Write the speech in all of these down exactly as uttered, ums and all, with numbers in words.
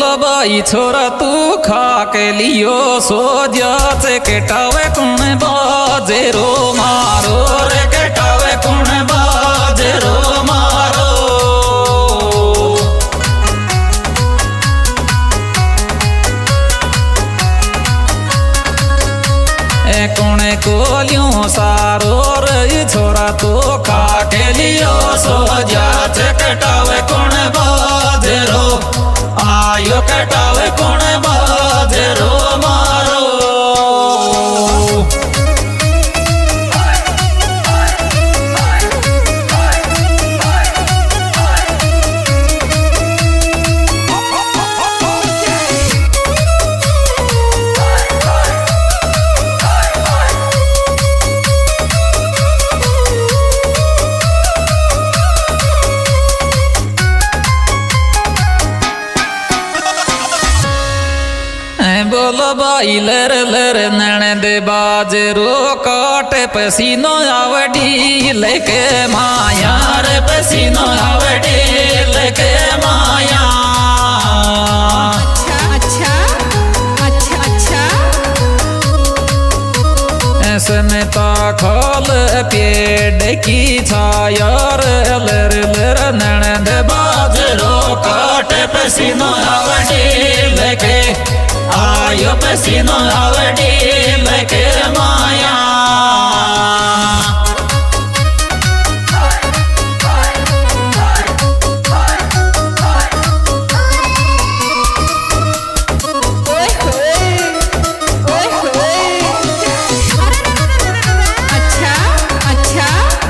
बोल भाई छोरा तू खा के लियो सो जाचे केटावे कुण बाजे रो मारो रे केटावे कुण बाजे रो मारो ए कुणे को लियो सारो रे छोरा तू खा के लियो सो जाचे केटावे कुण बाजे रो आयो कटावे कौन बाजे रो मारो बोलो भाई लर लर नैन दे बाजे रो काटे पसीनो आवड़ी लेके माया रे पसीनो आवड़ी लेके माया अच्छा अच्छा अच्छा ऐसे में ता खोल पेड़ की छाया रे लर लर नैन दे बाजे रो काटे पसीनो आवड़ी लेके आयो पसीनो आवड़ी लेके माया ओए होए ओए होए अच्छा अच्छा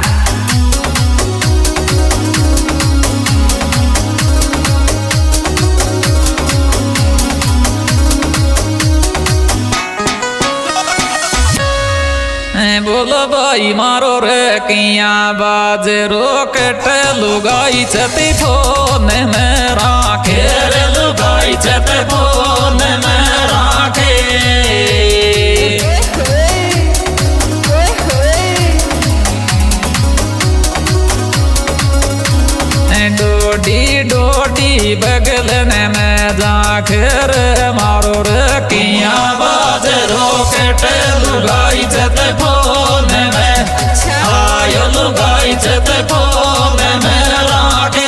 बोलो भाई मारो रे किया बाजे रो कटे लुगाई छती फोन में राखे रे लुगाई छते फोन में राखे ओए होए डोडी डोडी बगल में जाकर मारो रे किया बाजे रो कटे लुगाई छते फोन में आयो लुगाई छते फोन में राखे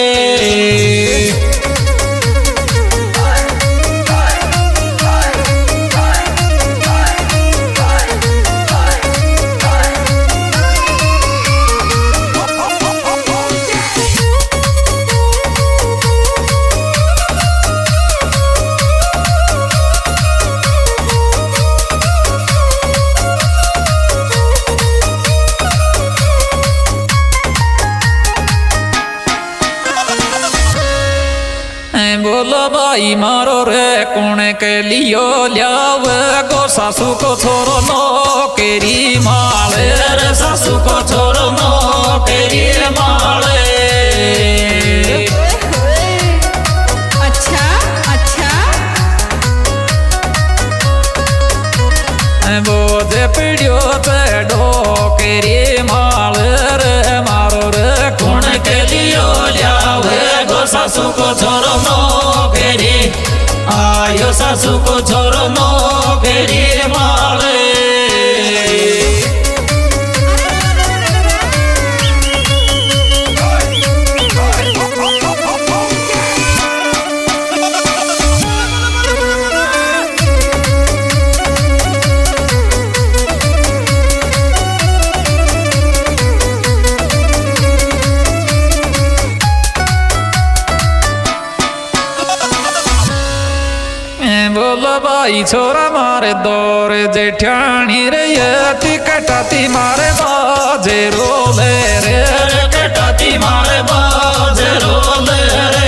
बोलो भाई मारो रे कुणे के लियो लियाव गो सासू को छोरो नो केरी माले रे सासू को छोरो नो केरी माले अच्छा अच्छा बोझे पीड़ियो ते डो केरी माले रे मारो रे कुणे के लियो लियाव गो सासू को छोरो नो केरी आयो सासू को छोरो नो केरी माले बोलो भाई छोरा मारे दौर जेठानी रे यति कटाती मारे बाजे रोले रे कटाती मारे बाजे रोले रे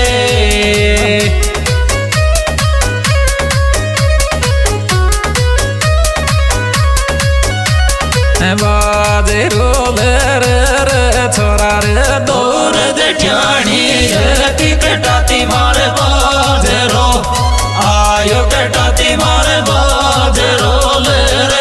बाजे रोले रे रे छोरा रे दौर जेठानी यति कटाती मारे बाजे रो आयो कटाती मारे बाजे रोले रे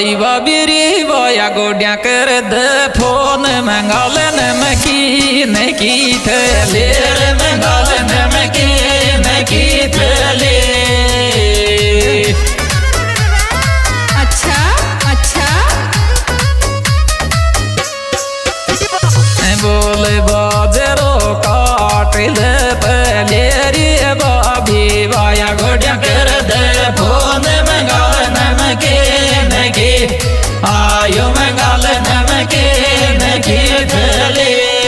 बाई बाबिरी बाया गोड्या कर दे फोन मंगाले न मकी न की थले रे मंगाले न मकी न की थले अच्छा अच्छा बोले बाजरो काट ले पहले रे बाबी बाया गोड्या कर दे फोन मंगाले न मकी न की आयो मंगाले न मकी न की थले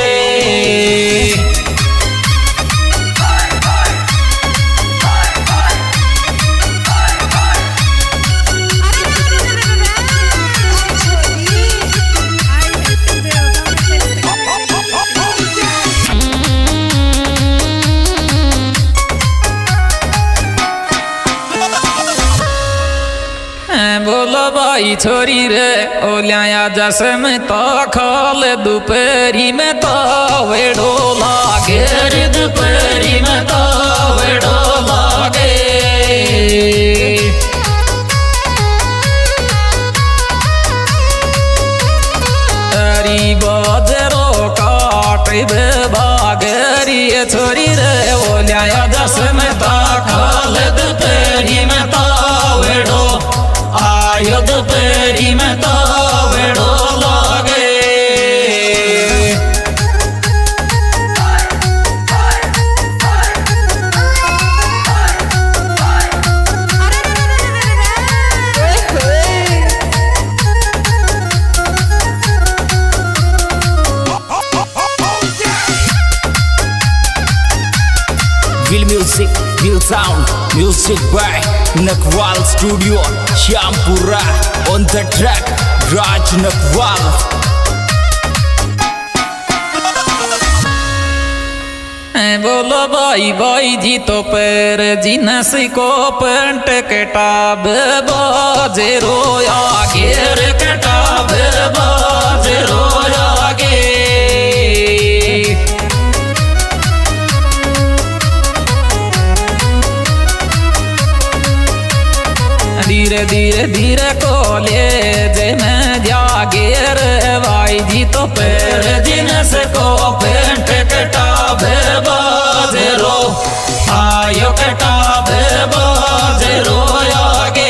बोलो भाई छोरी रे ओलिया जसम तो खाल दोपहरी में तो वेड़ो लागे रे दोपहरी में तो वेड़ो लागे अरी बाजरो काट बे बागरी छोरी रे ओलिया जसम तो खाल दोपहरी में तो वेड़ो आयो दोपहरी में तो वेड़ो लागे Will music, will sound, music by Nakwal Studio, Shampura on the track, Raj Nakwal. बोलो भाई भाई जी तो पैर जिनस को पेंट कटाब बाजे रोया घेर कटाब बाजे रोया गे धीरे धीरे धीरे कॉलेज में जागे रे भाई जी तो पैर जिनस को पेंट कटाब बाजे रो आयो कटाब बाजे रोया गे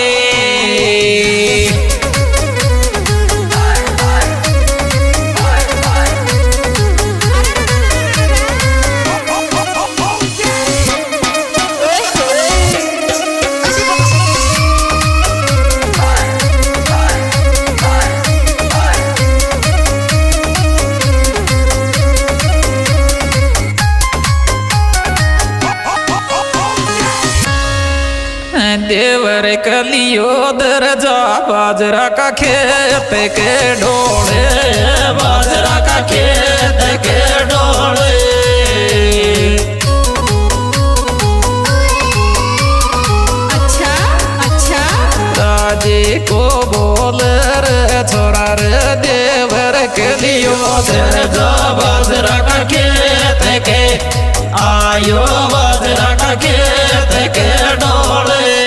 देवर कलियो दरजा बाजरा का खेत के ढोले बाजरा का खेत के ढोले अच्छा अच्छा राजे को बोल रे छोरा रे देवर कलियो दरजा बाजरा का खेत के आयो बाजरा का खेत के ढोले